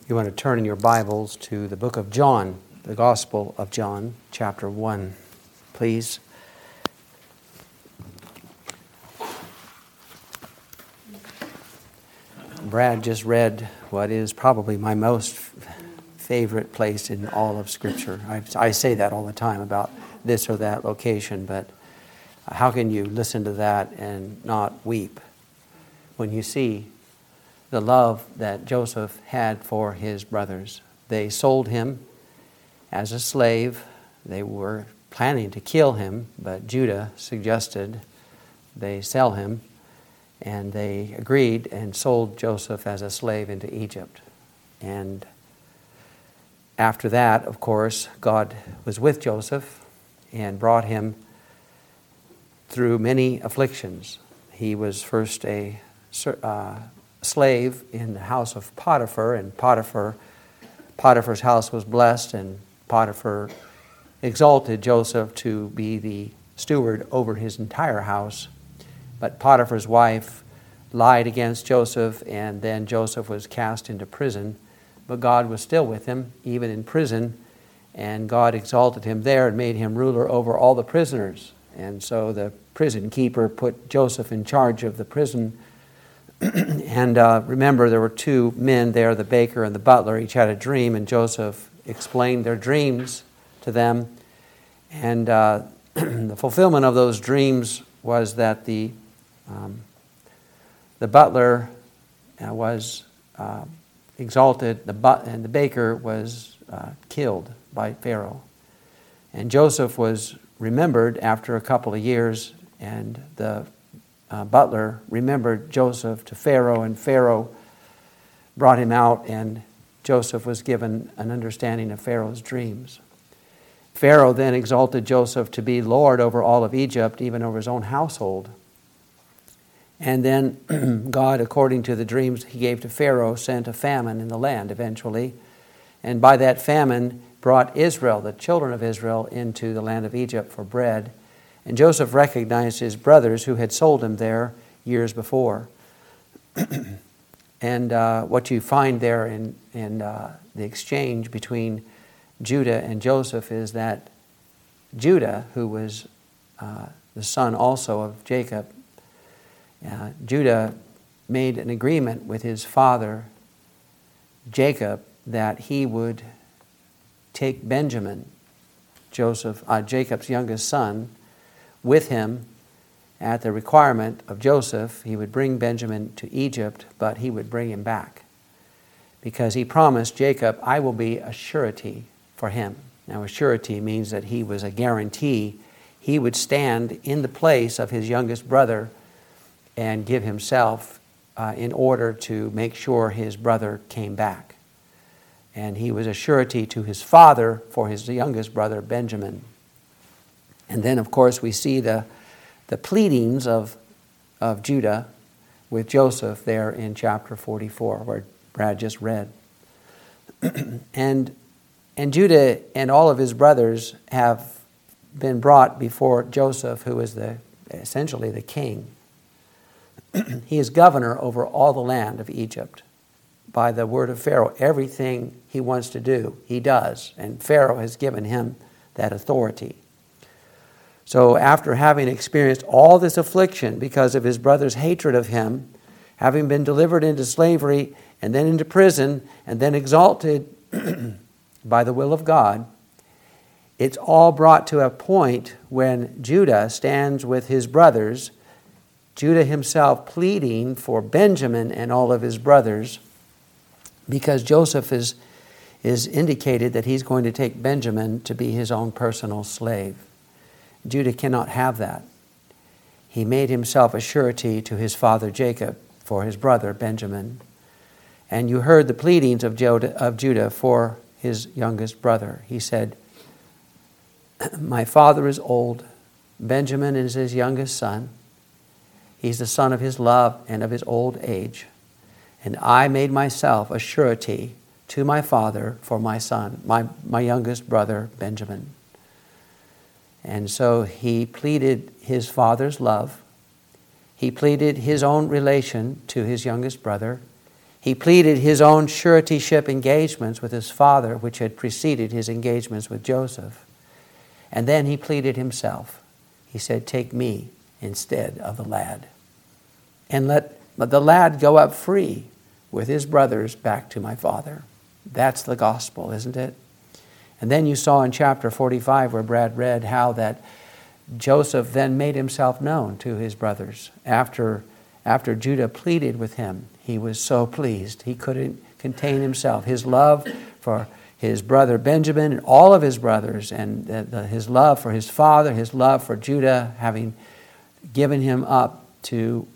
You want to turn in your Bibles to the book of John, the Gospel of John, chapter 1, please. Brad just read what is probably my most favorite place in all of Scripture. I say that all the time about this or that location, but how can you listen to that and not weep when you see the love that Joseph had for his brothers? They sold him as a slave. They were planning to kill him, but Judah suggested they sell him, and they agreed and sold Joseph as a slave into Egypt. And after that, of course, God was with Joseph and brought him through many afflictions. He was first a slave in the house of Potiphar, and Potiphar's house was blessed, and Potiphar exalted Joseph to be the steward over his entire house. But Potiphar's wife lied against Joseph, and then Joseph was cast into prison. But God was still with him, even in prison, and God exalted him there and made him ruler over all the prisoners. And so the prison keeper put Joseph in charge of the prison. And remember, there were two men there, the baker and the butler. Each had a dream, and Joseph explained their dreams to them. And the fulfillment of those dreams was that the butler was exalted, and the baker was killed by Pharaoh. And Joseph was remembered after a couple of years, and the butler remembered Joseph to Pharaoh, and Pharaoh brought him out, and Joseph was given an understanding of Pharaoh's dreams. Pharaoh then exalted Joseph to be Lord over all of Egypt, even over his own household. And then God, according to the dreams he gave to Pharaoh, sent a famine in the land eventually. And by that famine brought Israel, the children of Israel, into the land of Egypt for bread. And Joseph recognized his brothers who had sold him there years before. And what you find there in the exchange between Judah and Joseph is that Judah, who was the son also of Jacob, Judah made an agreement with his father, Jacob, that he would take Benjamin, Jacob's youngest son, with him at the requirement of Joseph. He would bring Benjamin to Egypt, but he would bring him back, because he promised Jacob, I will be a surety for him. Now, a surety means that he was a guarantee. He would stand in the place of his youngest brother and give himself in order to make sure his brother came back. And he was a surety to his father for his youngest brother, Benjamin. And then, of course, we see the pleadings of Judah with Joseph there in chapter 44, where Brad just read. And Judah and all of his brothers have been brought before Joseph, who is essentially the king. He is governor over all the land of Egypt. By the word of Pharaoh, everything he wants to do, he does. And Pharaoh has given him that authority. So after having experienced all this affliction because of his brother's hatred of him, having been delivered into slavery and then into prison and then exalted by the will of God, it's all brought to a point when Judah stands with his brothers, Judah himself pleading for Benjamin and all of his brothers, because Joseph is indicated that he's going to take Benjamin to be his own personal slave. Judah cannot have that. He made himself a surety to his father Jacob for his brother Benjamin. And you heard the pleadings of Judah for his youngest brother. He said, my father is old. Benjamin is his youngest son. He's the son of his love and of his old age. And I made myself a surety to my father for my son, my youngest brother, Benjamin. And so he pleaded his father's love. He pleaded his own relation to his youngest brother. He pleaded his own suretyship engagements with his father, which had preceded his engagements with Joseph. And then he pleaded himself. He said, take me instead of the lad. And let the lad go up free with his brothers back to my father. That's the gospel, isn't it? And then you saw in chapter 45 where Brad read how that Joseph then made himself known to his brothers. After Judah pleaded with him, he was so pleased. He couldn't contain himself. His love for his brother Benjamin and all of his brothers, and his love for his father, his love for Judah, having given him up to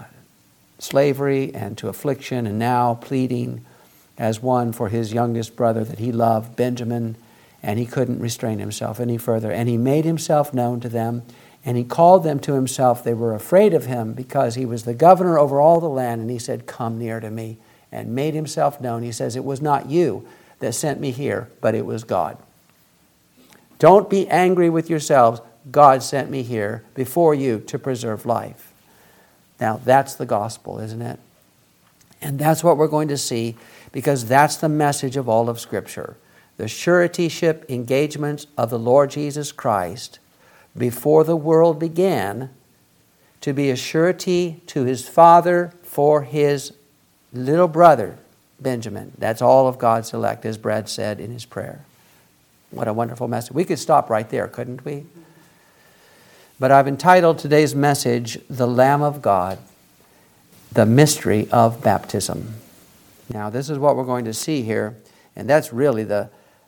slavery and to affliction, and now pleading as one for his youngest brother that he loved, Benjamin, and he couldn't restrain himself any further. And he made himself known to them, and he called them to himself. They were afraid of him because he was the governor over all the land, and he said, come near to me, and made himself known. He says, it was not you that sent me here, but it was God. Don't be angry with yourselves. God sent me here before you to preserve life. Now, that's the gospel, isn't it? And that's what we're going to see, because that's the message of all of Scripture. The suretyship engagements of the Lord Jesus Christ before the world began to be a surety to his father for his little brother, Benjamin. That's all of God's elect, as Brad said in his prayer. What a wonderful message. We could stop right there, couldn't we? But I've entitled today's message, The Lamb of God, the Mystery of Baptism. Now, this is what we're going to see here, and that's really the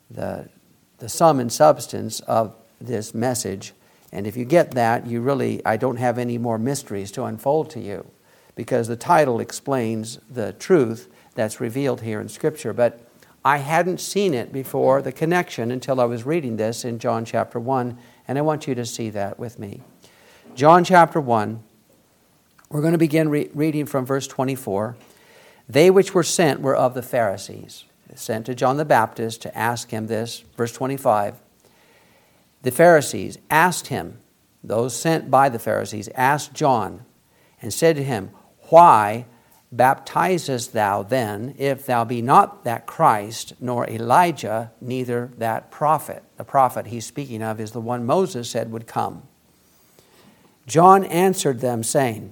sum and substance of this message. And if you get that, I don't have any more mysteries to unfold to you, because the title explains the truth that's revealed here in Scripture. But I hadn't seen it before, the connection, until I was reading this in John chapter 1, and I want you to see that with me. John chapter 1, we're going to begin reading from verse 24. They which were sent were of the Pharisees, sent to John the Baptist to ask him this. Verse 25, the Pharisees asked him, those sent by the Pharisees asked John, and said to him, why baptizest thou then, if thou be not that Christ, nor Elijah, neither that prophet? The prophet he's speaking of is the one Moses said would come. John answered them, saying,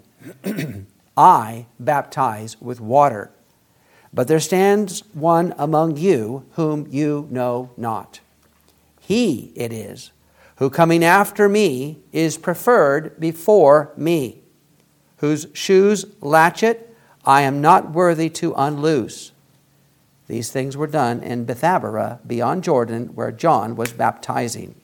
I baptize with water, but there stands one among you whom you know not. He it is who coming after me is preferred before me, whose shoes latchet I am not worthy to unloose. These things were done in Bethabara beyond Jordan, where John was baptizing.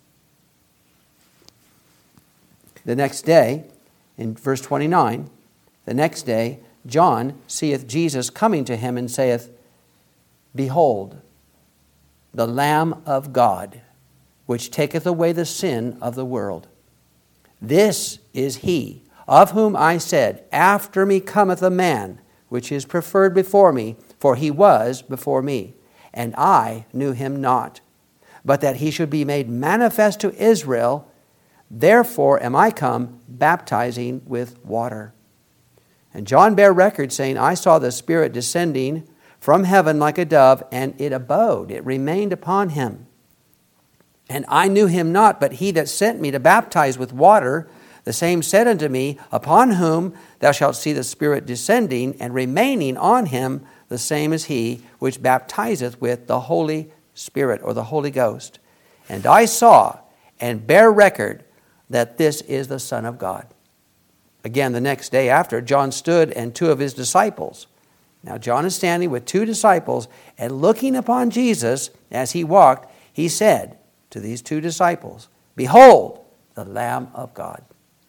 The next day, in verse 29, the next day, John seeth Jesus coming to him and saith, behold, the Lamb of God, which taketh away the sin of the world. This is he, of whom I said, after me cometh a man, which is preferred before me, for he was before me, and I knew him not. But that he should be made manifest to Israel, therefore am I come baptizing with water. And John bare record, saying, I saw the Spirit descending from heaven like a dove, and it abode, it remained upon him. And I knew him not, but he that sent me to baptize with water, the same said unto me, upon whom thou shalt see the Spirit descending and remaining on him, the same as he which baptizeth with the Holy Spirit, or the Holy Ghost. And I saw and bear record that this is the Son of God. Again, the next day after, John stood and two of his disciples. Now John is standing with two disciples, and looking upon Jesus as he walked, he said to these two disciples, behold, the Lamb of God.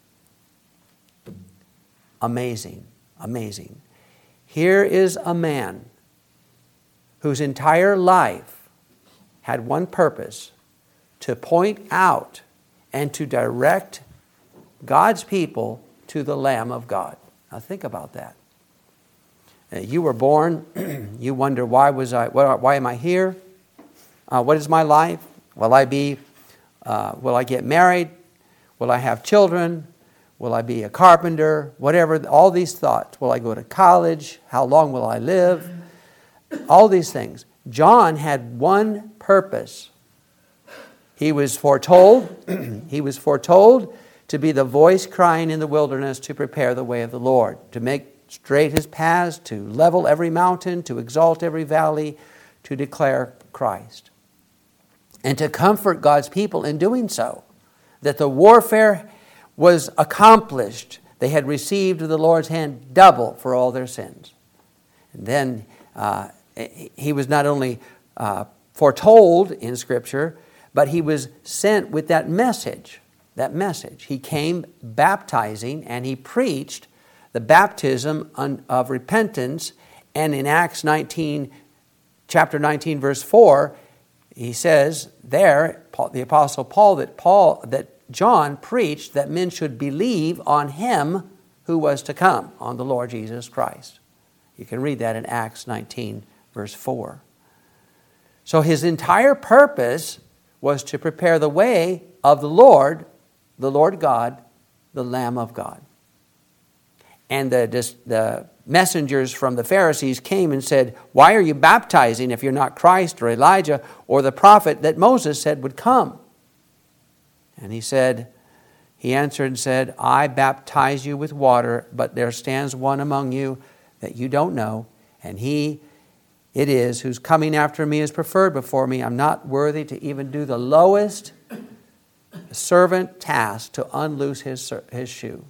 Amazing, amazing. Here is a man whose entire life had one purpose: to point out and to direct God's people to the Lamb of God. Now think about that. You were born, you wonder, why am I here? What is my life? Will I get married? Will I have children? Will I be a carpenter? Whatever, all these thoughts. Will I go to college? How long will I live? All these things. John had one purpose. He was foretold to be the voice crying in the wilderness to prepare the way of the Lord, to make straight his paths, to level every mountain, to exalt every valley, to declare Christ. And to comfort God's people in doing so, that the warfare was accomplished. They had received of the Lord's hand double for all their sins. And then he was not only foretold in Scripture, but he was sent with that message. He came baptizing, and he preached the baptism of repentance. And in Acts 19, chapter 19, verse 4, he says there, the Apostle Paul, that John preached that men should believe on him who was to come, on the Lord Jesus Christ. You can read that in Acts 19, verse 4. So his entire purpose was to prepare the way of the Lord God, the Lamb of God. And the messengers from the Pharisees came and said, "Why are you baptizing if you're not Christ or Elijah or the prophet that Moses said would come?" And he answered and said, "I baptize you with water, but there stands one among you that you don't know, and he it is whose coming after me is preferred before me. I'm not worthy to even do the lowest servant task to unloose his shoe."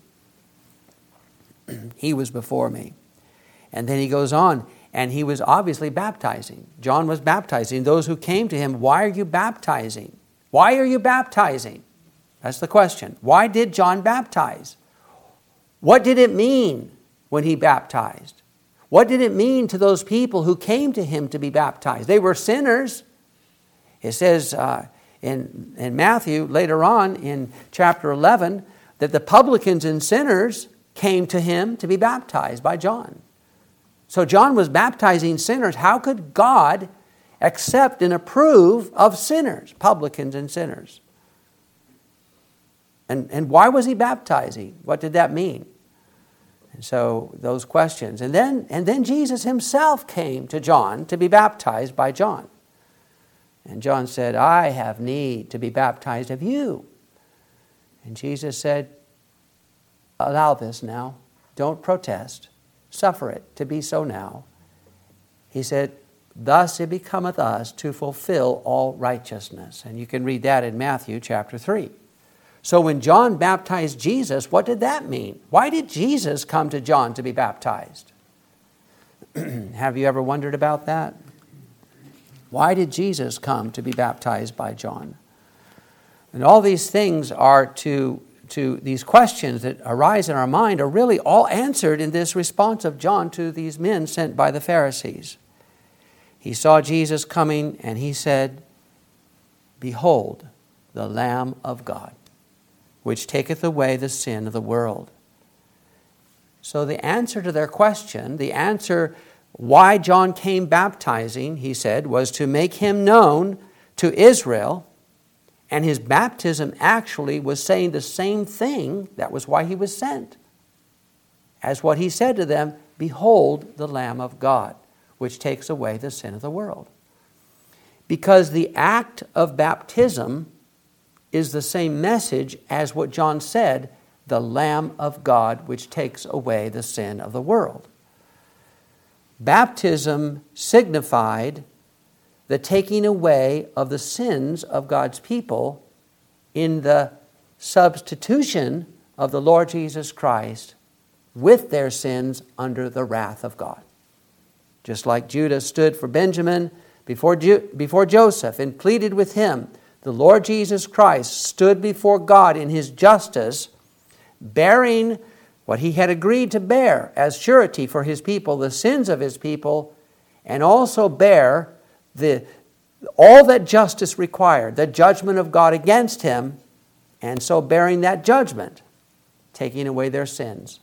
He was before me. And then he goes on, and he was obviously baptizing. John was baptizing. Those who came to him, "Why are you baptizing? Why are you baptizing?" That's the question. Why did John baptize? What did it mean when he baptized? What did it mean to those people who came to him to be baptized? They were sinners. It says in Matthew, later on in chapter 11, that the publicans and sinners came to him to be baptized by John. So John was baptizing sinners. How could God accept and approve of sinners, publicans and sinners? And why was he baptizing? What did that mean? And so those questions. And then Jesus himself came to John to be baptized by John. And John said, "I have need to be baptized of you." And Jesus said, "Allow this now. Don't protest. Suffer it to be so now." He said, "Thus it becometh us to fulfill all righteousness." And you can read that in Matthew chapter 3. So when John baptized Jesus, what did that mean? Why did Jesus come to John to be baptized? Have you ever wondered about that? Why did Jesus come to be baptized by John? And all these things are to these questions that arise in our mind are really all answered in this response of John to these men sent by the Pharisees. He saw Jesus coming and he said, "Behold, the Lamb of God, which taketh away the sin of the world." So the answer to their question, the answer why John came baptizing, he said, was to make him known to Israel. And his baptism actually was saying the same thing. That was why he was sent. As what he said to them, "Behold the Lamb of God, which takes away the sin of the world." Because the act of baptism is the same message as what John said, "The Lamb of God, which takes away the sin of the world." Baptism signified the taking away of the sins of God's people in the substitution of the Lord Jesus Christ with their sins under the wrath of God. Just like Judah stood for Benjamin before Joseph and pleaded with him, the Lord Jesus Christ stood before God in his justice, bearing what he had agreed to bear as surety for his people, the sins of his people, and also bear all that justice required, the judgment of God against him, and so bearing that judgment, taking away their sins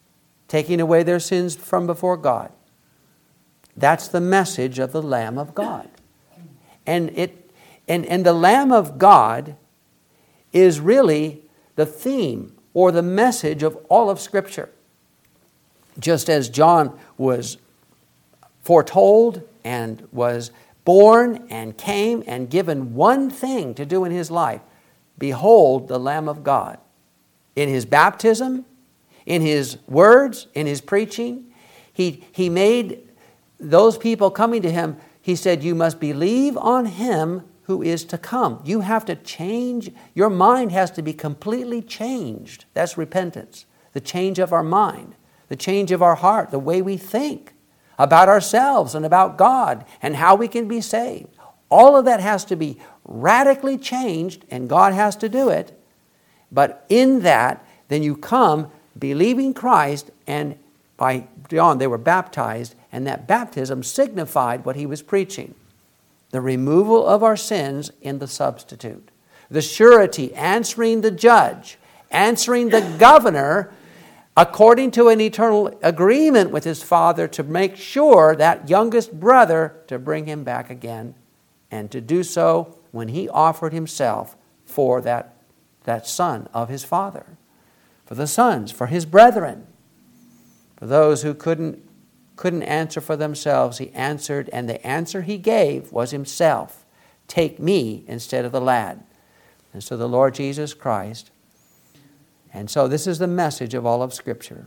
from before God. That's the message of the Lamb of God. And the Lamb of God is really the theme or the message of all of Scripture. Just as John was foretold and was born and came and given one thing to do in his life, behold the Lamb of God. In his baptism, in his words, in his preaching, he made those people coming to him, he said, you must believe on him who is to come. You have to change. Your mind has to be completely changed. That's repentance. The change of our mind, the change of our heart, the way we think about ourselves and about God and how we can be saved. All of that has to be radically changed, and God has to do it. But in that, then you come believing Christ, and by John they were baptized, and that baptism signified what he was preaching. The removal of our sins in the substitute. The surety, answering the judge, answering the governor, according to an eternal agreement with his Father to make sure that youngest brother to bring him back again, and to do so when he offered himself for that son of his Father, for the sons, for his brethren, for those who couldn't answer for themselves. He answered, and the answer he gave was himself. Take me instead of the lad. And so the Lord Jesus Christ. And so this is the message of all of Scripture.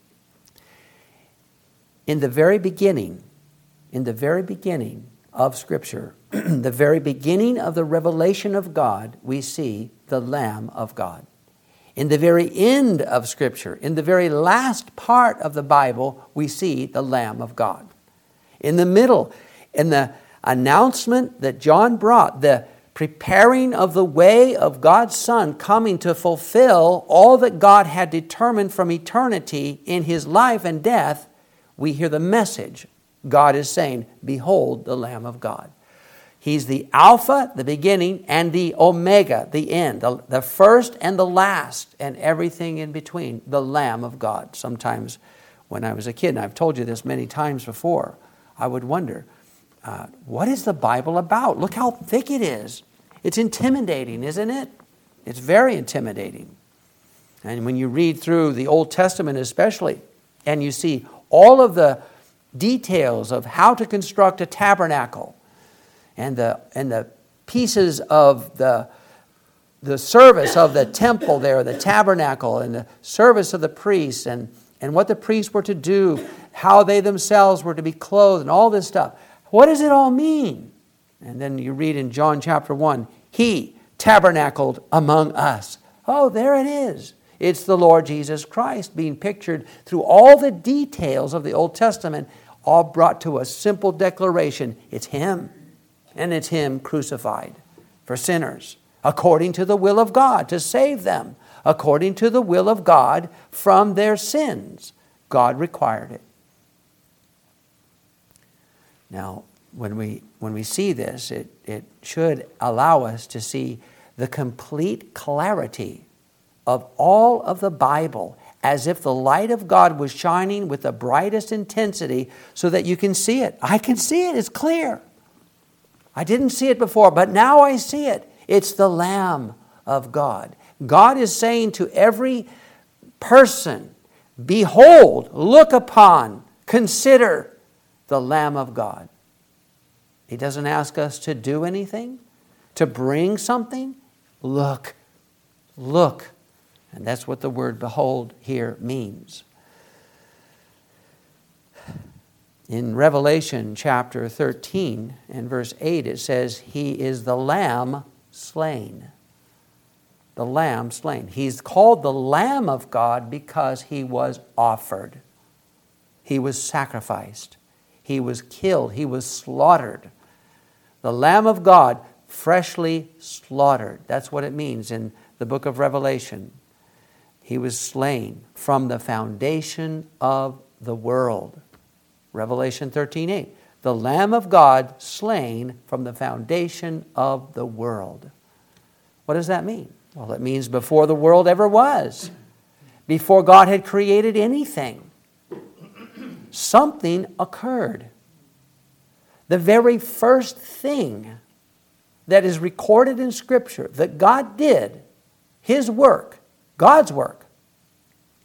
In the very beginning of Scripture, the very beginning of the revelation of God, we see the Lamb of God. In the very end of Scripture, in the very last part of the Bible, we see the Lamb of God. In the middle, in the announcement that John brought, the preparing of the way of God's Son coming to fulfill all that God had determined from eternity in his life and death, we hear the message. God is saying, behold the Lamb of God. He's the Alpha, the beginning, and the Omega, the end, the first and the last, and everything in between, the Lamb of God. Sometimes when I was a kid, and I've told you this many times before, I would wonder, what is the Bible about? Look how thick it is. It's intimidating, isn't it? It's very intimidating. And when you read through the Old Testament especially, and you see all of the details of how to construct a tabernacle, and the pieces of the service of the temple there, the tabernacle, and the service of the priests, and what the priests were to do, how they themselves were to be clothed, and all this stuff. What does it all mean? And then you read in John chapter 1, He tabernacled among us. Oh, there it is. It's the Lord Jesus Christ being pictured through all the details of the Old Testament, all brought to a simple declaration. It's Him. And it's Him crucified for sinners, according to the will of God, to save them, according to the will of God from their sins. God required it. Now, when we see this, it should allow us to see the complete clarity of all of the Bible, as if the light of God was shining with the brightest intensity so that you can see it. I can see it. It's clear. I didn't see it before, but now I see it. It's the Lamb of God. God is saying to every person, behold, look upon, consider the Lamb of God. He doesn't ask us to do anything, to bring something. Look. And that's what the word behold here means. In Revelation chapter 13 and verse 8, it says, He is the Lamb slain. The Lamb slain. He's called the Lamb of God because He was offered. He was sacrificed. He was killed. He was slaughtered. The Lamb of God, freshly slaughtered. That's what it means in the book of Revelation. He was slain from the foundation of the world. Revelation 13:8. The Lamb of God slain from the foundation of the world. What does that mean? Well, it means before the world ever was. Before God had created anything. Something occurred. The very first thing that is recorded in Scripture that God did, His work, God's work,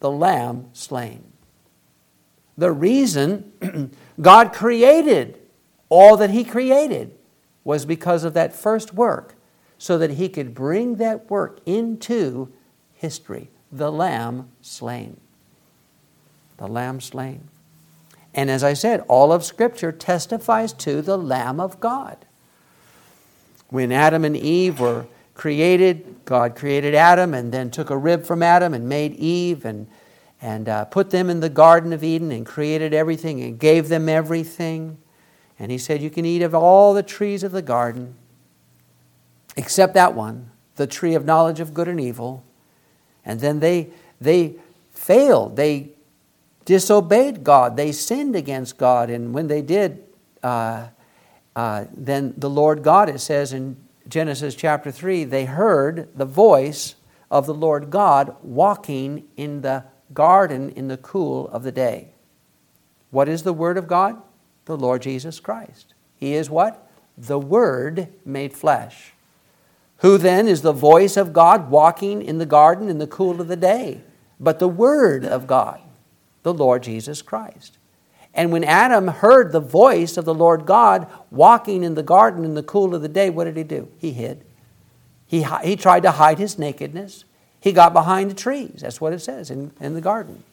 the Lamb slain. The reason God created all that He created was because of that first work, so that He could bring that work into history. The Lamb slain. The Lamb slain. And as I said, all of Scripture testifies to the Lamb of God. When Adam and Eve were created, God created Adam and then took a rib from Adam and made Eve and put them in the Garden of Eden and created everything and gave them everything. And He said, you can eat of all the trees of the garden except that one, the tree of knowledge of good and evil. And then they failed. They disobeyed God. They sinned against God. And when they did, then the Lord God, it says in Genesis chapter 3, they heard the voice of the Lord God walking in the garden in the cool of the day. What is the Word of God? The Lord Jesus Christ. He is what? The Word made flesh. Who then is the voice of God walking in the garden in the cool of the day? But the Word of God, the Lord Jesus Christ. And when Adam heard the voice of the Lord God walking in the garden in the cool of the day, what did he do? He hid. He tried to hide his nakedness. He got behind the trees. That's what it says in the garden.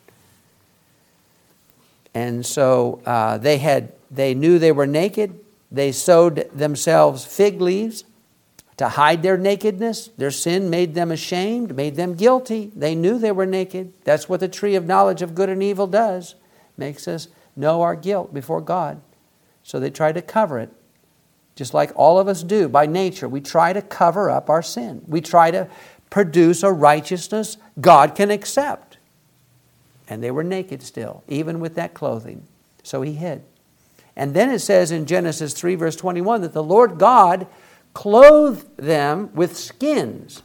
And so they knew they were naked. They sewed themselves fig leaves to hide their nakedness. Their sin made them ashamed, made them guilty. They knew they were naked. That's what the tree of knowledge of good and evil does. Makes us know our guilt before God. So they try to cover it. Just like all of us do by nature. We try to cover up our sin. We try to produce a righteousness God can accept. And they were naked still, even with that clothing. So He hid. And then it says in Genesis 3 verse 21 that the Lord God clothed them with skins.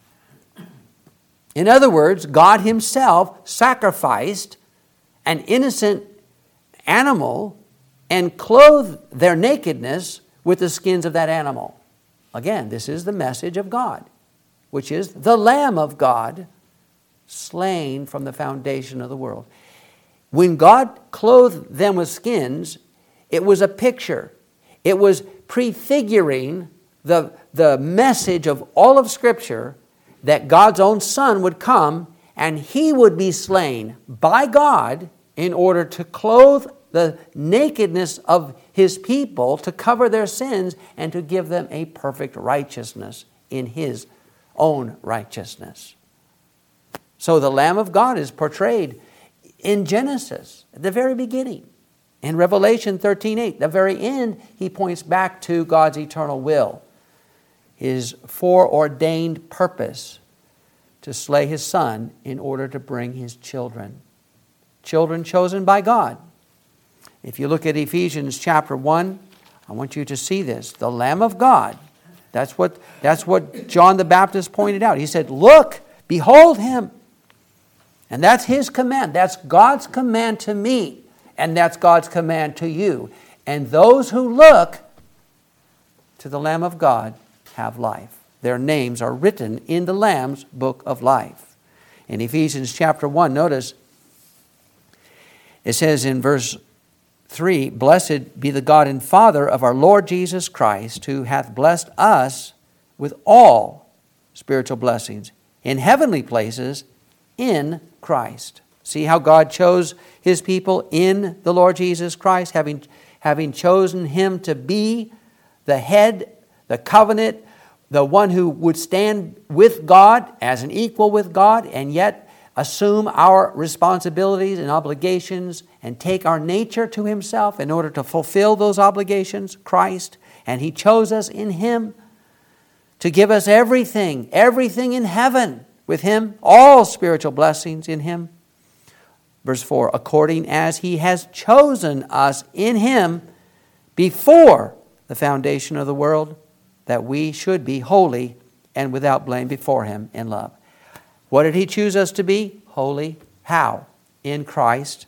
In other words, God Himself sacrificed an innocent animal and clothed their nakedness with the skins of that animal. Again, this is the message of God, which is the Lamb of God slain from the foundation of the world. When God clothed them with skins, it was a picture. It was prefiguring the message of all of Scripture that God's own Son would come and He would be slain by God in order to clothe the nakedness of His people, to cover their sins, and to give them a perfect righteousness in His own righteousness. So the Lamb of God is portrayed in Genesis, at the very beginning. In Revelation 13:8, the very end, He points back to God's eternal will, His foreordained purpose to slay His Son in order to bring His children. Children chosen by God. If you look at Ephesians chapter 1, I want you to see this. The Lamb of God. That's what John the Baptist pointed out. He said, look, behold Him. And that's His command. That's God's command to me. And that's God's command to you. And those who look to the Lamb of God have life. Their names are written in the Lamb's book of life. In Ephesians chapter 1, notice, it says in verse 3, blessed be the God and Father of our Lord Jesus Christ, who hath blessed us with all spiritual blessings in heavenly places in Christ. See how God chose His people in the Lord Jesus Christ, having chosen Him to be the head, the covenant, the one who would stand with God as an equal with God, and yet assume our responsibilities and obligations and take our nature to Himself in order to fulfill those obligations, Christ. And He chose us in Him to give us everything in heaven with Him, all spiritual blessings in Him. Verse 4, according as He has chosen us in Him before the foundation of the world, that we should be holy and without blame before Him in love. What did He choose us to be? Holy. How? In Christ.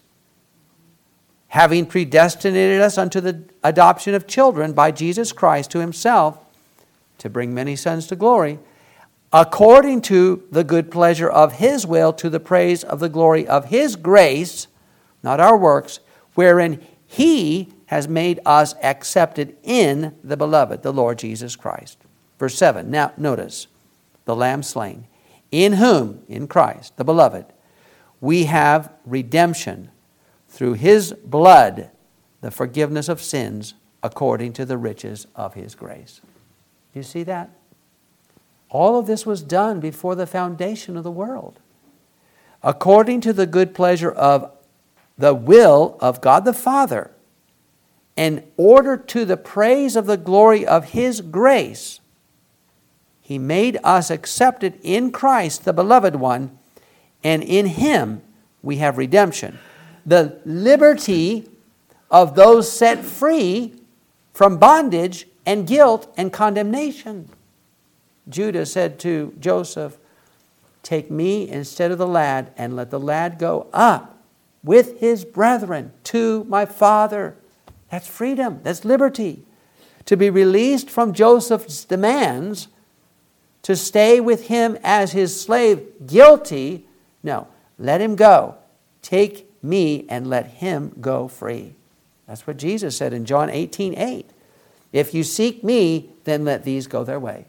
Having predestinated us unto the adoption of children by Jesus Christ to Himself, to bring many sons to glory, according to the good pleasure of His will, to the praise of the glory of His grace, not our works, wherein He has made us accepted in the Beloved, the Lord Jesus Christ. Verse 7, now notice, the Lamb slain, in whom, in Christ, the Beloved, we have redemption through His blood, the forgiveness of sins, according to the riches of His grace. Do you see that? All of this was done before the foundation of the world. According to the good pleasure of the will of God the Father, in order to the praise of the glory of His grace, He made us accepted in Christ, the Beloved One, and in Him we have redemption, the liberty of those set free from bondage and guilt and condemnation. Judah said to Joseph, take me instead of the lad, and let the lad go up with his brethren to my father. That's freedom. That's liberty. To be released from Joseph's demands, to stay with him as his slave, guilty. No, let him go. Take me and let him go free. That's what Jesus said in John 18:8. If you seek me, then let these go their way.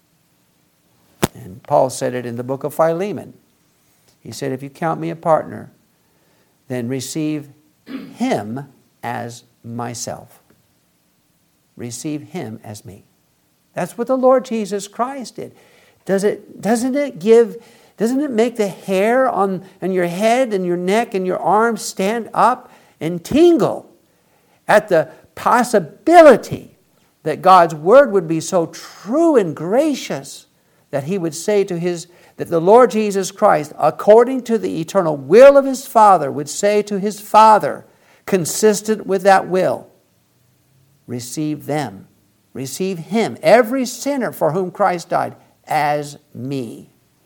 And Paul said it in the book of Philemon. He said, if you count me a partner, then receive him as myself. Receive him as me. That's what the Lord Jesus Christ did. Doesn't it make the hair on your head and your neck and your arms stand up and tingle at the possibility that God's word would be so true and gracious that He would say that the Lord Jesus Christ, according to the eternal will of His Father, would say to His Father, consistent with that will, receive them, receive Him, every sinner for whom Christ died, as me.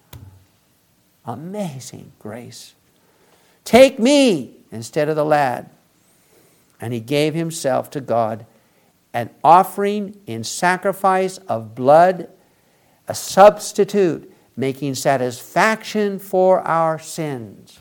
Amazing grace. Take me instead of the lad. And He gave Himself to God, an offering in sacrifice of blood, a substitute, making satisfaction for our sins.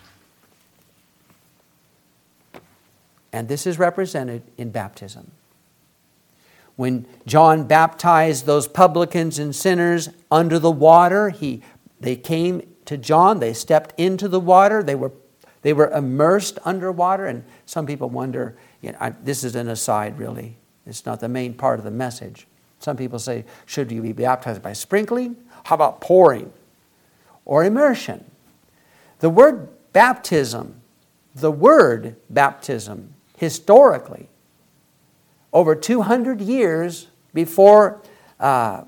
And this is represented in baptism. When John baptized those publicans and sinners under the water, they came to John, they stepped into the water, they were immersed underwater, and some people wonder, this is an aside really, it's not the main part of the message. Some people say, should you be baptized by sprinkling? How about pouring? Or immersion? The word baptism, historically, over 200 years before the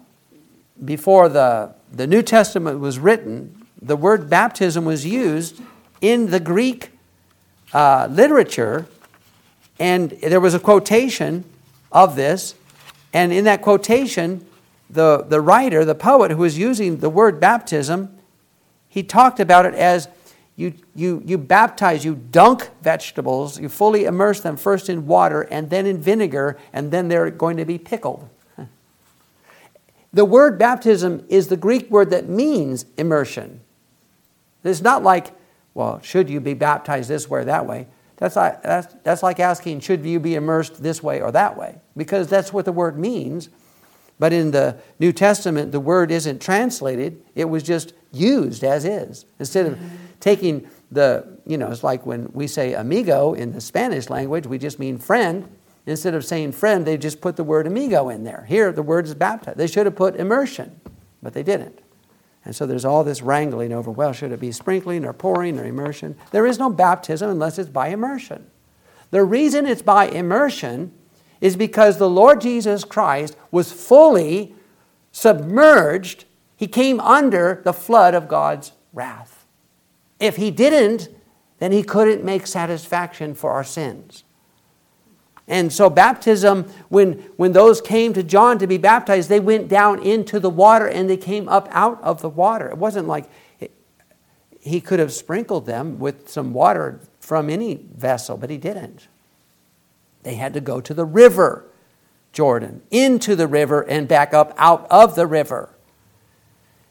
New Testament was written, the word baptism was used in the Greek literature, and there was a quotation of this, and in that quotation, the writer, the poet who was using the word baptism, he talked about it as you baptize, you dunk vegetables, you fully immerse them first in water and then in vinegar, and then they're going to be pickled. The word baptism is the Greek word that means immersion. It's not like, well, should you be baptized this way or that way? That's like asking, should you be immersed this way or that way? Because that's what the word means. But in the New Testament, the word isn't translated. It was just used as is. Instead of taking it's like when we say amigo in the Spanish language, we just mean friend. Instead of saying friend, they just put the word amigo in there. Here, the word is baptized. They should have put immersion, but they didn't. And so there's all this wrangling over, well, should it be sprinkling or pouring or immersion? There is no baptism unless it's by immersion. The reason it's by immersion is because the Lord Jesus Christ was fully submerged. He came under the flood of God's wrath. If He didn't, then He couldn't make satisfaction for our sins. And so baptism, when those came to John to be baptized, they went down into the water and they came up out of the water. It wasn't like He could have sprinkled them with some water from any vessel, but He didn't. They had to go to the river, Jordan, into the river and back up out of the river.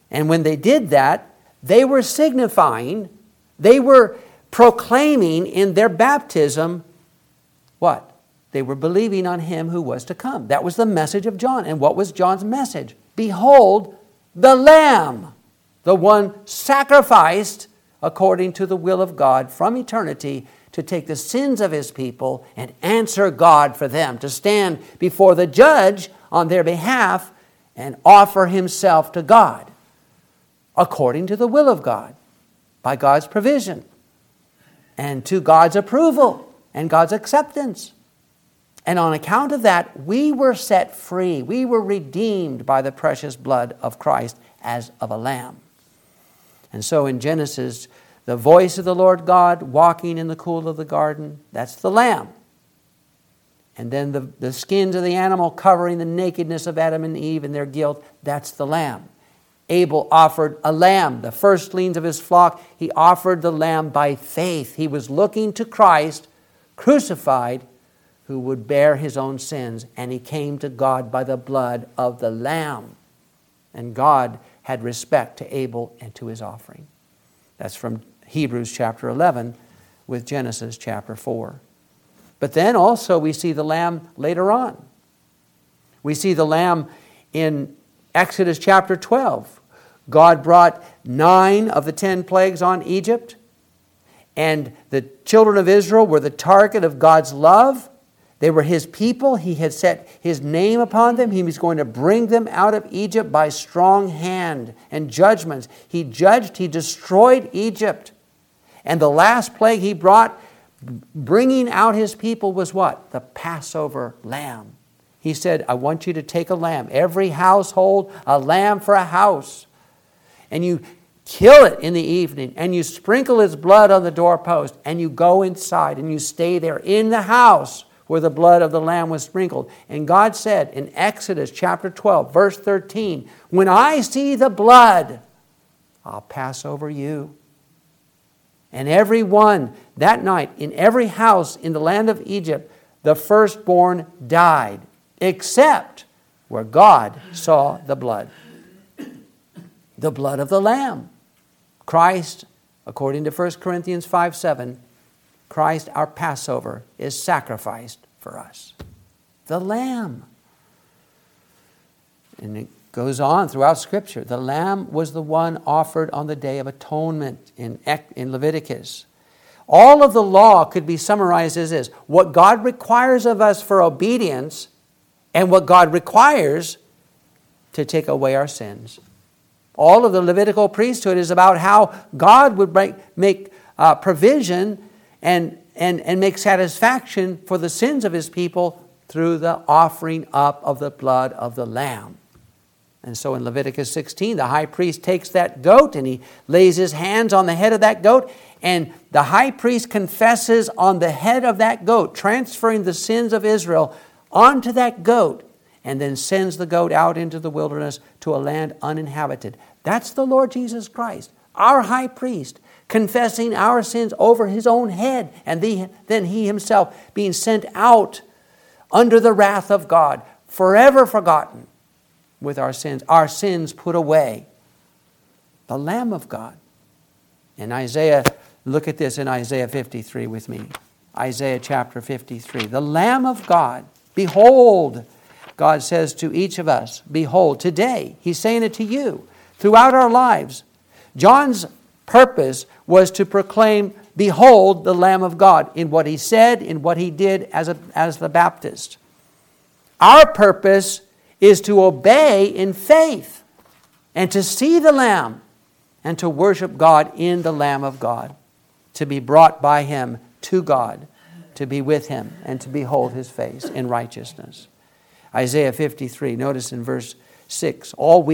And when they did that, they were signifying, they were proclaiming in their baptism, what? They were believing on Him who was to come. That was the message of John. And what was John's message? Behold, the Lamb, the one sacrificed according to the will of God from eternity to take the sins of His people and answer God for them, to stand before the judge on their behalf and offer Himself to God according to the will of God, by God's provision, and to God's approval and God's acceptance. And on account of that, we were set free. We were redeemed by the precious blood of Christ as of a lamb. And so in Genesis, the voice of the Lord God walking in the cool of the garden, that's the lamb. And then the skins of the animal covering the nakedness of Adam and Eve and their guilt, that's the lamb. Abel offered a lamb, the firstlings of his flock. He offered the lamb by faith. He was looking to Christ, crucified, who would bear his own sins. And he came to God by the blood of the lamb. And God had respect to Abel and to his offering. That's from Hebrews chapter 11 with Genesis chapter 4. But then also we see the lamb later on. We see the lamb in Exodus chapter 12. God brought 9 of the 10 plagues on Egypt. And the children of Israel were the target of God's love. They were His people. He had set His name upon them. He was going to bring them out of Egypt by strong hand and judgments. He judged, He destroyed Egypt. And the last plague He brought, bringing out His people, was what? The Passover lamb. He said, I want you to take a lamb. Every household, a lamb for a house. And you kill it in the evening, and you sprinkle its blood on the doorpost, and you go inside, and you stay there in the house where the blood of the lamb was sprinkled. And God said in Exodus chapter 12, verse 13, when I see the blood, I'll pass over you. And every one that night in every house in the land of Egypt, the firstborn died, except where God saw the blood. The blood of the Lamb. Christ, according to 1 Corinthians 5:7, Christ, our Passover, is sacrificed for us. The Lamb. And it goes on throughout Scripture. The Lamb was the one offered on the Day of Atonement in Leviticus. All of the law could be summarized as this: what God requires of us for obedience and what God requires to take away our sins. All of the Levitical priesthood is about how God would make provision and make satisfaction for the sins of His people through the offering up of the blood of the Lamb. And so in Leviticus 16, the high priest takes that goat and he lays his hands on the head of that goat, and the high priest confesses on the head of that goat, transferring the sins of Israel onto that goat, and then sends the goat out into the wilderness to a land uninhabited. That's the Lord Jesus Christ, our high priest, confessing our sins over His own head, and then He Himself being sent out under the wrath of God, forever forgotten with our sins put away. The Lamb of God. In Isaiah, look at this in Isaiah 53 with me. Isaiah chapter 53. The Lamb of God, behold, God says to each of us, behold, today, He's saying it to you, throughout our lives. John's purpose was to proclaim, behold, the Lamb of God, in what he said, in what he did as the Baptist. Our purpose is to obey in faith and to see the Lamb and to worship God in the Lamb of God, to be brought by Him to God, to be with Him and to behold His face in righteousness. Isaiah 53, notice in verse 6,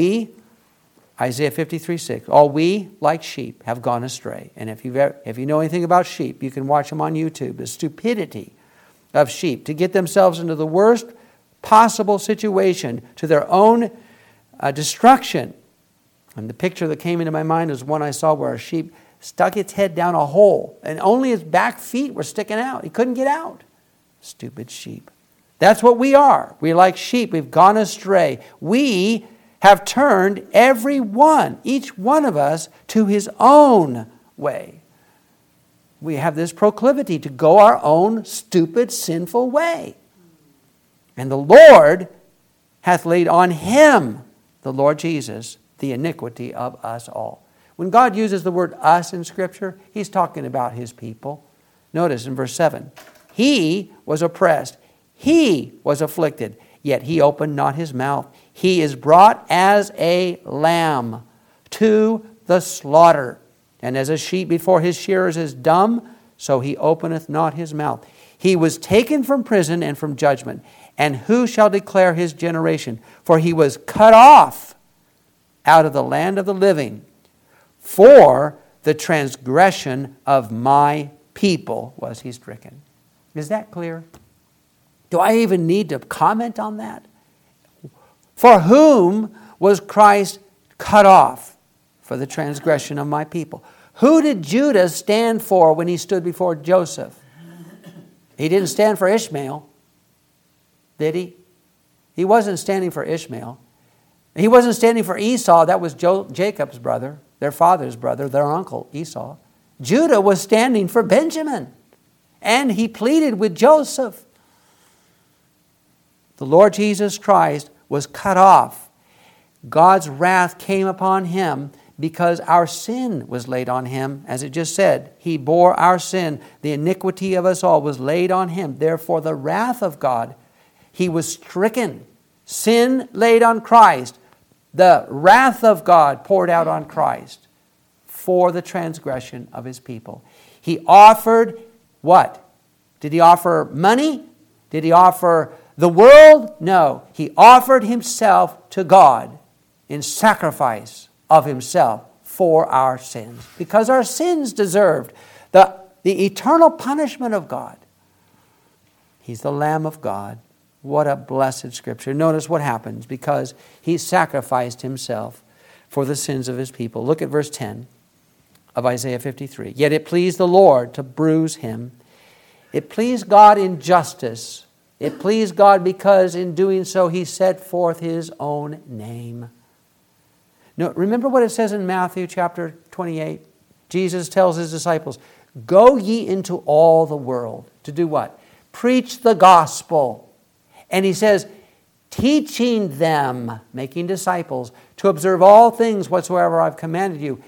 Isaiah 53:6, all we, like sheep, have gone astray. And if you know anything about sheep, you can watch them on YouTube. The stupidity of sheep to get themselves into the worst possible situation to their own destruction. And the picture that came into my mind was one I saw where a sheep stuck its head down a hole and only its back feet were sticking out. He couldn't get out. Stupid sheep. That's what we are. We're like sheep. We've gone astray. We have turned every one, each one of us, to his own way. We have this proclivity to go our own stupid, sinful way. And the Lord hath laid on him, the Lord Jesus, the iniquity of us all. When God uses the word us in Scripture, he's talking about his people. Notice in verse 7, he was oppressed, he was afflicted, yet he opened not his mouth. He is brought as a lamb to the slaughter. And as a sheep before his shearers is dumb, so he openeth not his mouth. He was taken from prison and from judgment. And who shall declare his generation? For he was cut off out of the land of the living. For the transgression of my people was he stricken. Is that clear? Do I even need to comment on that? For whom was Christ cut off? For the transgression of my people. Who did Judah stand for when he stood before Joseph? He didn't stand for Ishmael, did he? He wasn't standing for Ishmael. He wasn't standing for Esau. That was Jacob's brother, their father's brother, their uncle Esau. Judah was standing for Benjamin. And he pleaded with Joseph. The Lord Jesus Christ was cut off. God's wrath came upon him because our sin was laid on him. As it just said, he bore our sin. The iniquity of us all was laid on him. Therefore, the wrath of God, he was stricken. Sin laid on Christ. The wrath of God poured out on Christ for the transgression of his people. He offered what? Did he offer money? Did he offer the world? No. He offered himself to God in sacrifice of himself for our sins. Because our sins deserved the eternal punishment of God. He's the Lamb of God. What a blessed Scripture. Notice what happens because he sacrificed himself for the sins of his people. Look at verse 10 of Isaiah 53. Yet it pleased the Lord to bruise him. It pleased God in justice. It pleased God because in doing so he set forth his own name. Now, remember what it says in Matthew chapter 28? Jesus tells his disciples, go ye into all the world. To do what? Preach the gospel. And he says, teaching them, making disciples, to observe all things whatsoever I've commanded you,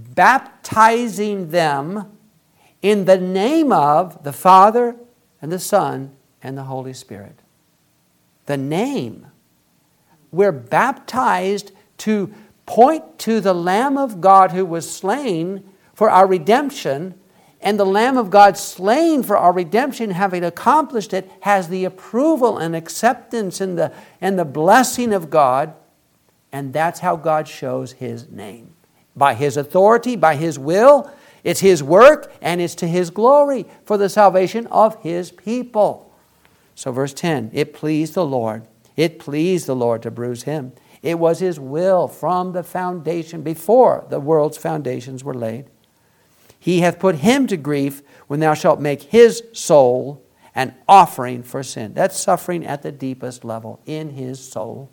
baptizing them in the name of the Father and the Son and the Holy Spirit. The name. We're baptized to point to the Lamb of God who was slain for our redemption, and the Lamb of God slain for our redemption, having accomplished it, has the approval and acceptance and the blessing of God, and that's how God shows his name. By his authority, by his will, it's his work, and it's to his glory for the salvation of his people. So verse 10, it pleased the Lord. It pleased the Lord to bruise him. It was his will from the foundation, before the world's foundations were laid. He hath put him to grief when thou shalt make his soul an offering for sin. That's suffering at the deepest level, in his soul.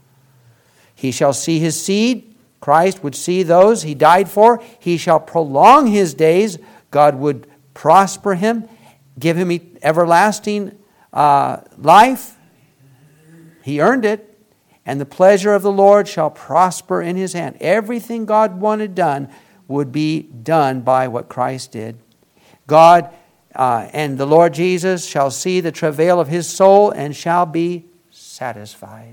He shall see his seed. Christ would see those he died for. He shall prolong his days. God would prosper him, give him everlasting life. He earned it. And the pleasure of the Lord shall prosper in his hand. Everything God wanted done would be done by what Christ did. God and the Lord Jesus shall see the travail of his soul and shall be satisfied.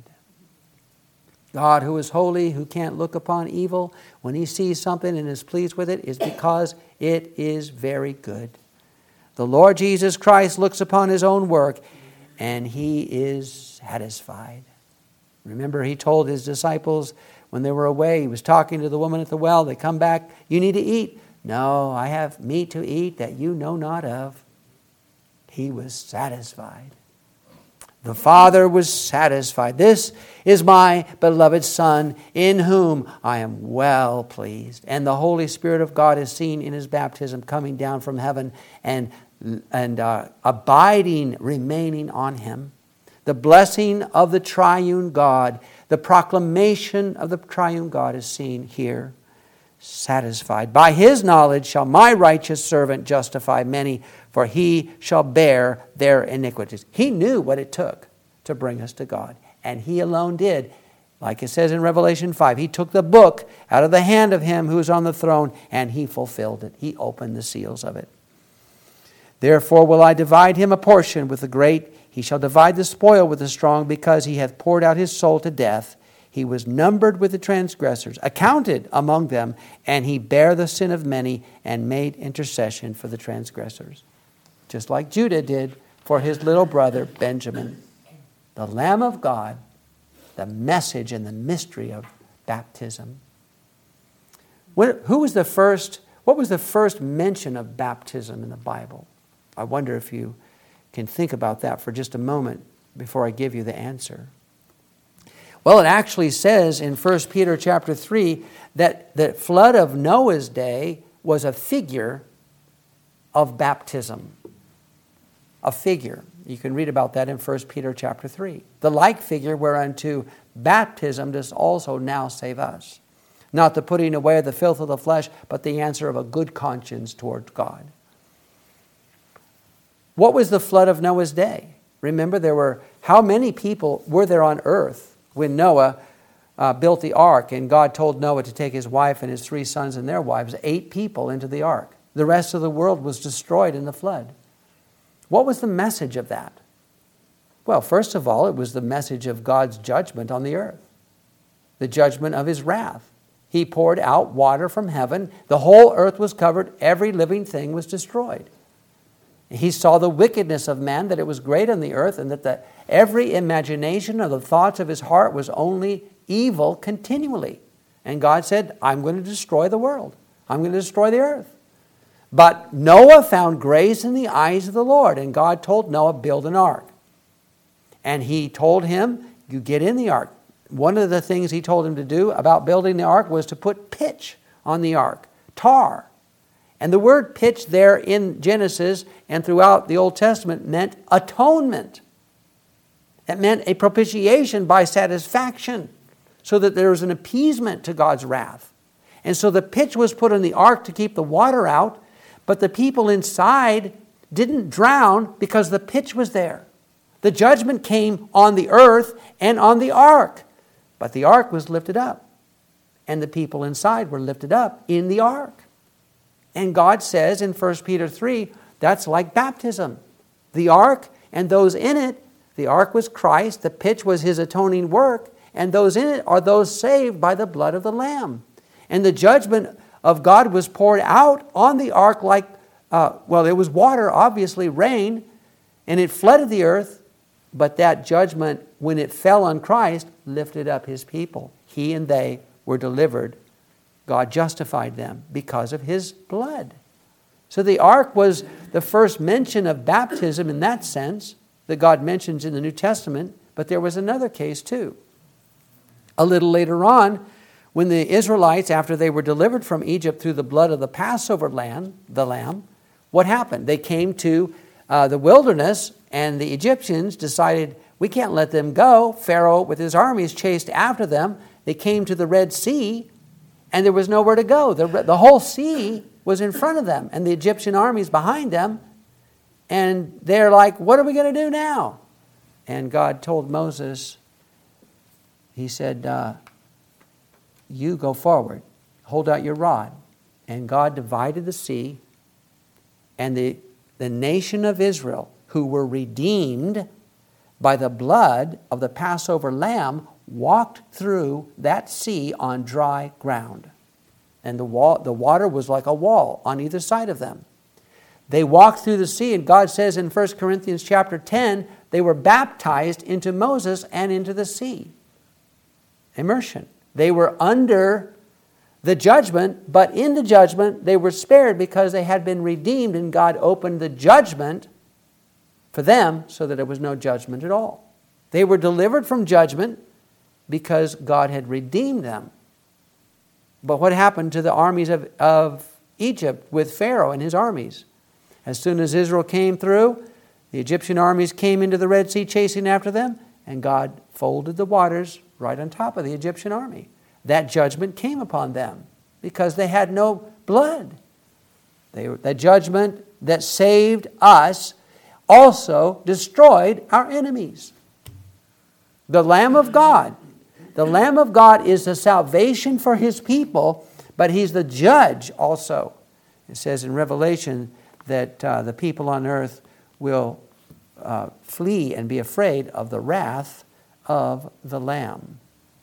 God, who is holy, who can't look upon evil, when he sees something and is pleased with it, is because it is very good. The Lord Jesus Christ looks upon his own work and he is satisfied. Remember, he told his disciples when they were away, he was talking to the woman at the well, they come back, you need to eat. No, I have meat to eat that you know not of. He was satisfied. The Father was satisfied. This is my beloved Son, in whom I am well pleased. And the Holy Spirit of God is seen in his baptism coming down from heaven and abiding, remaining on him. The blessing of the triune God, The proclamation of the triune God is seen here, satisfied. By his knowledge shall my righteous servant justify many, for he shall bear their iniquities. He knew what it took to bring us to God, and he alone did. Like it says in Revelation 5, he took the book out of the hand of him who is on the throne, and he fulfilled it. He opened the seals of it. Therefore will I divide him a portion with the great. He shall divide the spoil with the strong, because he hath poured out his soul to death. He was numbered with the transgressors, accounted among them, and he bare the sin of many and made intercession for the transgressors. Just like Judah did for his little brother Benjamin. The Lamb of God, the message and the mystery of baptism. What was the first mention of baptism in the Bible? I wonder if you can think about that for just a moment before I give you the answer. Well, it actually says in 1 Peter chapter 3 that the flood of Noah's day was a figure of baptism. A figure. You can read about that in 1 Peter chapter 3. The like figure whereunto baptism does also now save us. Not the putting away of the filth of the flesh, but the answer of a good conscience towards God. What was the flood of Noah's day? Remember, how many people were there on earth when Noah built the ark, and God told Noah to take his wife and his 3 sons and their wives, 8 people into the ark. The rest of the world was destroyed in the flood. What was the message of that? Well, first of all, it was the message of God's judgment on the earth. The judgment of his wrath. He poured out water from heaven. The whole earth was covered. Every living thing was destroyed. He saw the wickedness of man, that it was great on the earth, and that every imagination of the thoughts of his heart was only evil continually. And God said, I'm going to destroy the world. I'm going to destroy the earth. But Noah found grace in the eyes of the Lord, and God told Noah, build an ark. And he told him, you get in the ark. One of the things he told him to do about building the ark was to put pitch on the ark, tar. And the word pitch there in Genesis and throughout the Old Testament meant atonement. It meant a propitiation by satisfaction, so that there was an appeasement to God's wrath. And so the pitch was put on the ark to keep the water out, but the people inside didn't drown because the pitch was there. The judgment came on the earth and on the ark, but the ark was lifted up, and the people inside were lifted up in the ark. And God says in 1 Peter 3, that's like baptism. The ark and those in it, the ark was Christ, the pitch was his atoning work, and those in it are those saved by the blood of the Lamb. And the judgment of God was poured out on the ark like, it was water, obviously, rain, and it flooded the earth, but that judgment, when it fell on Christ, lifted up his people. He and they were delivered. God justified them because of his blood. So the ark was the first mention of baptism in that sense that God mentions in the New Testament, but there was another case too. A little later on, when the Israelites, after they were delivered from Egypt through the blood of the Passover lamb, what happened? They came to the wilderness, and the Egyptians decided, we can't let them go. Pharaoh with his armies chased after them. They came to the Red Sea, and there was nowhere to go. The whole sea was in front of them, and the Egyptian armies behind them. And they're like, what are we going to do now? And God told Moses, he said, you go forward, hold out your rod. And God divided the sea, and the nation of Israel, who were redeemed by the blood of the Passover lamb, walked through that sea on dry ground. And the water was like a wall on either side of them. They walked through the sea, and God says in 1 Corinthians chapter 10, they were baptized into Moses and into the sea. Immersion. They were under the judgment, but in the judgment they were spared because they had been redeemed, and God opened the judgment for them so that there was no judgment at all. They were delivered from judgment because God had redeemed them. But what happened to the armies of Egypt with Pharaoh and his armies? As soon as Israel came through, the Egyptian armies came into the Red Sea chasing after them, and God folded the waters right on top of the Egyptian army. That judgment came upon them because they had no blood. The judgment that saved us also destroyed our enemies. The Lamb of God. The Lamb of God is the salvation for His people, but He's the judge also. It says in Revelation that the people on earth will flee and be afraid of the wrath of the Lamb.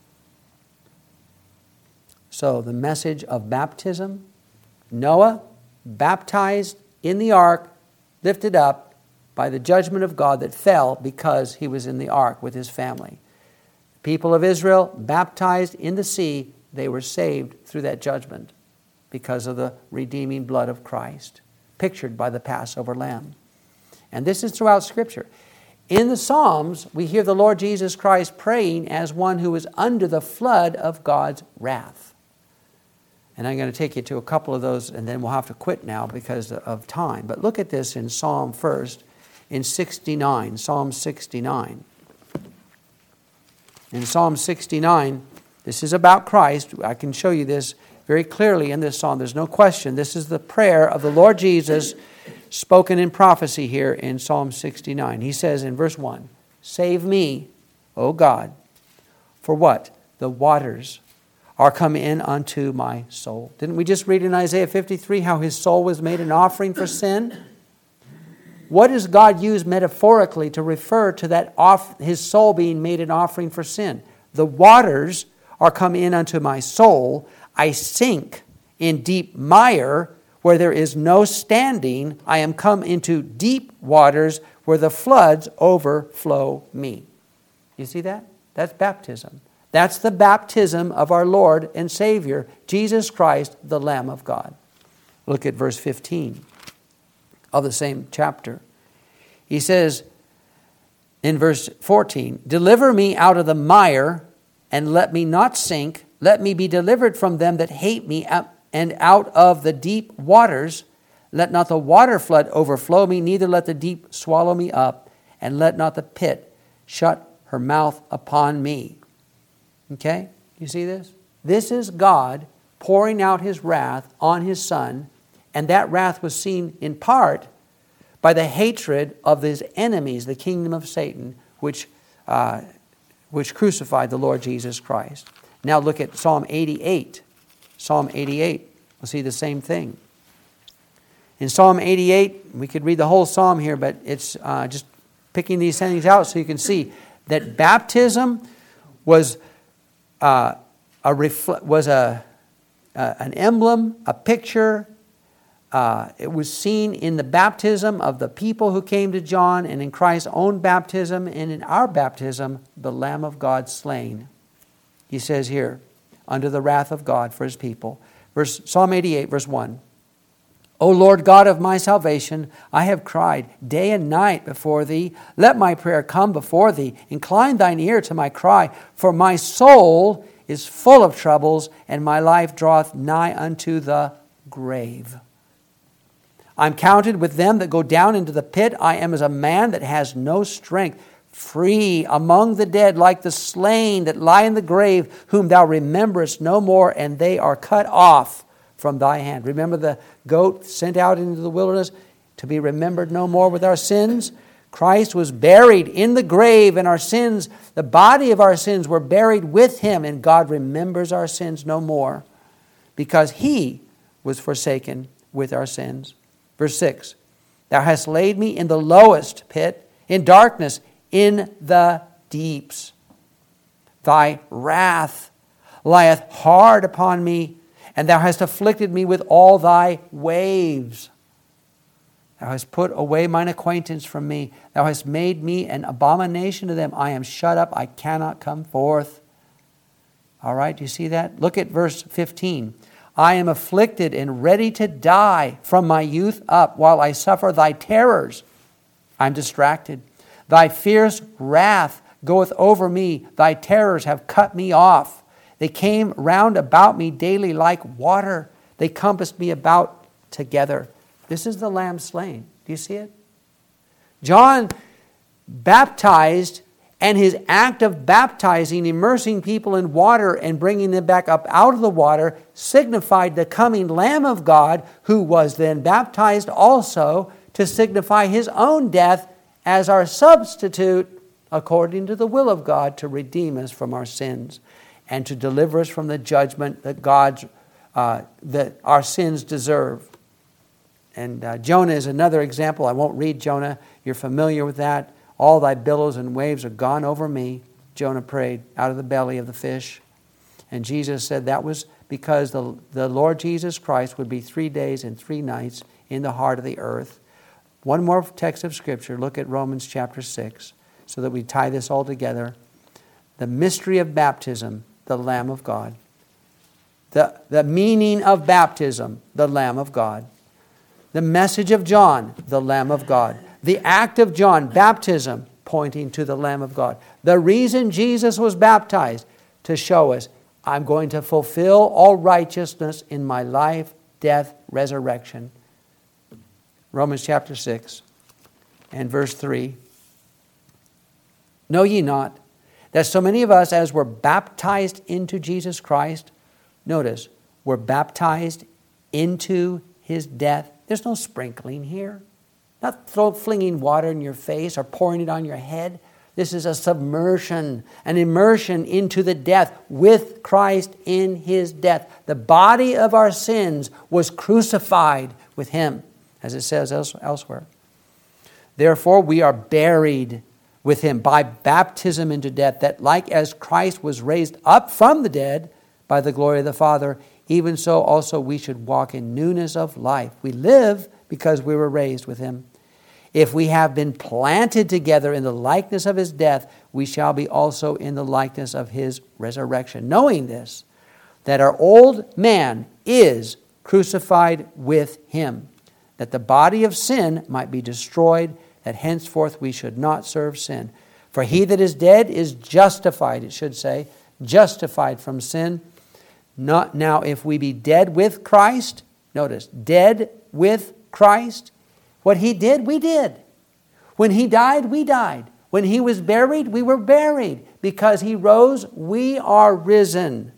So the message of baptism, Noah baptized in the ark, lifted up by the judgment of God that fell because he was in the ark with his family. People of Israel baptized in the sea, they were saved through that judgment because of the redeeming blood of Christ, pictured by the Passover lamb. And this is throughout Scripture. In the Psalms, we hear the Lord Jesus Christ praying as one who is under the flood of God's wrath. And I'm going to take you to a couple of those, and then we'll have to quit now because of time. But look at this in Psalm first, in 69, Psalm 69. In Psalm 69, this is about Christ. I can show you this very clearly in this psalm. There's no question. This is the prayer of the Lord Jesus spoken in prophecy here in Psalm 69. He says in verse 1, "Save me, O God, for what? The waters are come in unto my soul." Didn't we just read in Isaiah 53 how his soul was made an offering for sin? What does God use metaphorically to refer to that his soul being made an offering for sin? The waters are come in unto my soul. I sink in deep mire where there is no standing. I am come into deep waters where the floods overflow me. You see that? That's baptism. That's the baptism of our Lord and Savior, Jesus Christ, the Lamb of God. Look at verse 15 of the same chapter. He says in verse 14, "Deliver me out of the mire, and let me not sink. Let me be delivered from them that hate me, and out of the deep waters. Let not the water flood overflow me, neither let the deep swallow me up, and let not the pit shut her mouth upon me." Okay? You see this? This is God pouring out His wrath on His Son, and that wrath was seen in part by the hatred of His enemies, the kingdom of Satan, which crucified the Lord Jesus Christ. Now look at Psalm 88. Psalm 88. We'll see the same thing. In Psalm 88, we could read the whole psalm here, but it's just picking these things out so you can see that baptism was an emblem, a picture. It was seen in the baptism of the people who came to John, and in Christ's own baptism, and in our baptism, the Lamb of God slain. He says here, under the wrath of God for His people. Psalm 88, verse 1. "O Lord God of my salvation, I have cried day and night before Thee. Let my prayer come before Thee. Incline Thine ear to my cry, for my soul is full of troubles, and my life draweth nigh unto the grave. I'm counted with them that go down into the pit. I am as a man that has no strength, free among the dead, like the slain that lie in the grave, whom Thou rememberest no more, and they are cut off from Thy hand." Remember the goat sent out into the wilderness to be remembered no more with our sins? Christ was buried in the grave, and our sins, the body of our sins, were buried with Him, and God remembers our sins no more because He was forsaken with our sins. Verse 6, "Thou hast laid me in the lowest pit, in darkness, in the deeps. Thy wrath lieth hard upon me, and Thou hast afflicted me with all Thy waves. Thou hast put away mine acquaintance from me. Thou hast made me an abomination to them. I am shut up, I cannot come forth." All right, do you see that? Look at verse 15. "I am afflicted and ready to die from my youth up, while I suffer Thy terrors. I'm distracted. Thy fierce wrath goeth over me. Thy terrors have cut me off. They came round about me daily like water. They compassed me about together." This is the Lamb slain. Do you see it? John baptized And his act of baptizing, immersing people in water and bringing them back up out of the water, signified the coming Lamb of God, who was then baptized also to signify his own death as our substitute, according to the will of God, to redeem us from our sins and to deliver us from the judgment that that our sins deserve. And Jonah is another example. I won't read Jonah. You're familiar with that. All thy billows and waves are gone over me, Jonah prayed, out of the belly of the fish. And Jesus said that was because the Lord Jesus Christ would be 3 days and 3 nights in the heart of the earth. One more text of Scripture. Look at Romans chapter 6, so that we tie this all together. The mystery of baptism, the Lamb of God. The meaning of baptism, the Lamb of God. The message of John, the Lamb of God. The act of John, baptism, pointing to the Lamb of God. The reason Jesus was baptized, to show us, I'm going to fulfill all righteousness in my life, death, resurrection. Romans chapter 6 and verse 3. Know ye not that so many of us as were baptized into Jesus Christ, notice, were baptized into his death. There's no sprinkling here. Not flinging water in your face or pouring it on your head. This is a submersion, an immersion into the death with Christ in his death. The body of our sins was crucified with him, as it says elsewhere. Therefore, we are buried with him by baptism into death, that like as Christ was raised up from the dead by the glory of the Father, even so also we should walk in newness of life. We live because we were raised with him. If we have been planted together in the likeness of his death, we shall be also in the likeness of his resurrection. Knowing this, that our old man is crucified with him, that the body of sin might be destroyed, that henceforth we should not serve sin. For he that is dead is justified, it should say, justified from sin. Not now, if we be dead with Christ, notice, dead with Christ, what he did, we did. When he died, we died. When he was buried, we were buried. Because he rose, we are risen.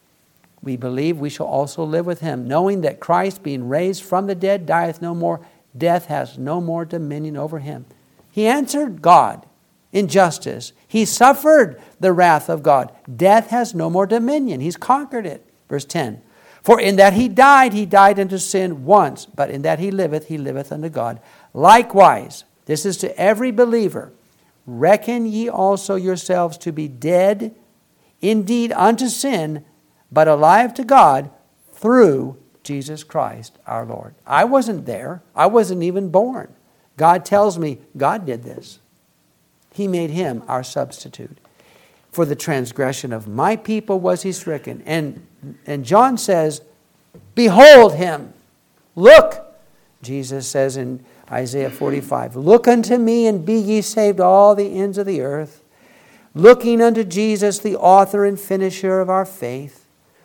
We believe we shall also live with him, knowing that Christ, being raised from the dead, dieth no more. Death has no more dominion over him. He answered God in justice. He suffered the wrath of God. Death has no more dominion. He's conquered it. Verse 10. For in that he died unto sin once, but in that he liveth unto God. Likewise, this is to every believer, reckon ye also yourselves to be dead indeed unto sin, but alive to God through Jesus Christ our Lord. I wasn't there. I wasn't even born. God tells me God did this. He made him our substitute. For the transgression of my people was he stricken. And John says, behold him. Look. Jesus says in Isaiah 45, look unto me and be ye saved all the ends of the earth. Looking unto Jesus, the author and finisher of our faith.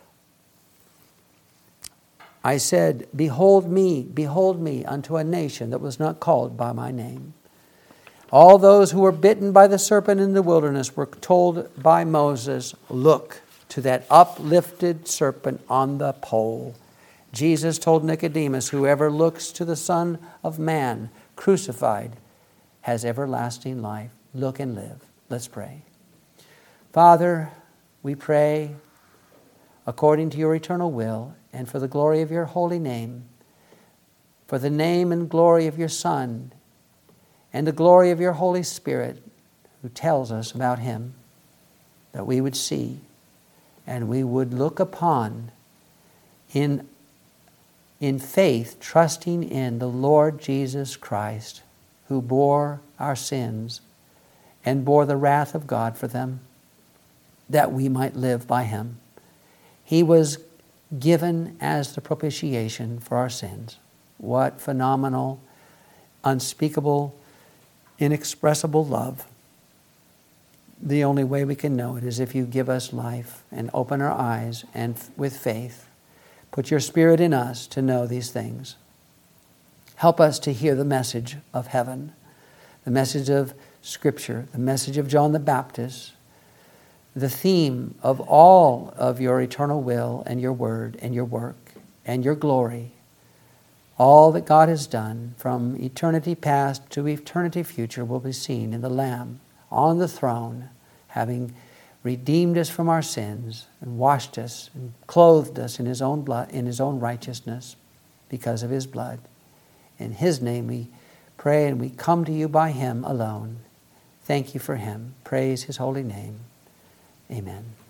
I said, behold me unto a nation that was not called by my name. All those who were bitten by the serpent in the wilderness were told by Moses, look to that uplifted serpent on the pole. Jesus told Nicodemus, whoever looks to the Son of Man crucified has everlasting life. Look and live. Let's pray. Father, we pray according to your eternal will and for the glory of your holy name, for the name and glory of your Son, and the glory of your Holy Spirit, who tells us about him, that we would see and we would look upon in faith, trusting in the Lord Jesus Christ, who bore our sins and bore the wrath of God for them, that we might live by him. He was given as the propitiation for our sins. What phenomenal, unspeakable, inexpressible love. The only way we can know it is if you give us life and open our eyes and with faith, put your Spirit in us to know these things. Help us to hear the message of heaven, the message of Scripture, the message of John the Baptist, the theme of all of your eternal will and your word and your work and your glory, all that God has done from eternity past to eternity future will be seen in the Lamb on the throne, having redeemed us from our sins and washed us and clothed us in His own blood, in His own righteousness because of His blood. In His name we pray, and we come to you by Him alone. Thank you for Him. Praise His holy name. Amen.